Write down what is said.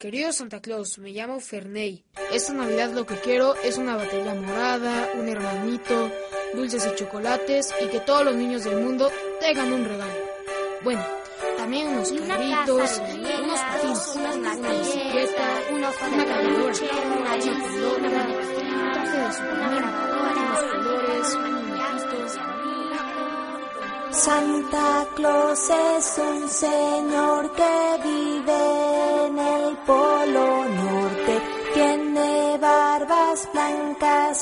Querido Santa Claus, me llamo Ferney. Esta Navidad lo que quiero es una batería morada, un hermanito, dulces y chocolates y que todos los niños del mundo tengan un regalo. Bueno, también unos carritos, unos patines, una bicicleta, una cargadora, una pelota, un traje de Superman, unos colores, un muñequito. Santa Claus es un señor que vive en el Polo Norte. Tiene barbas blancas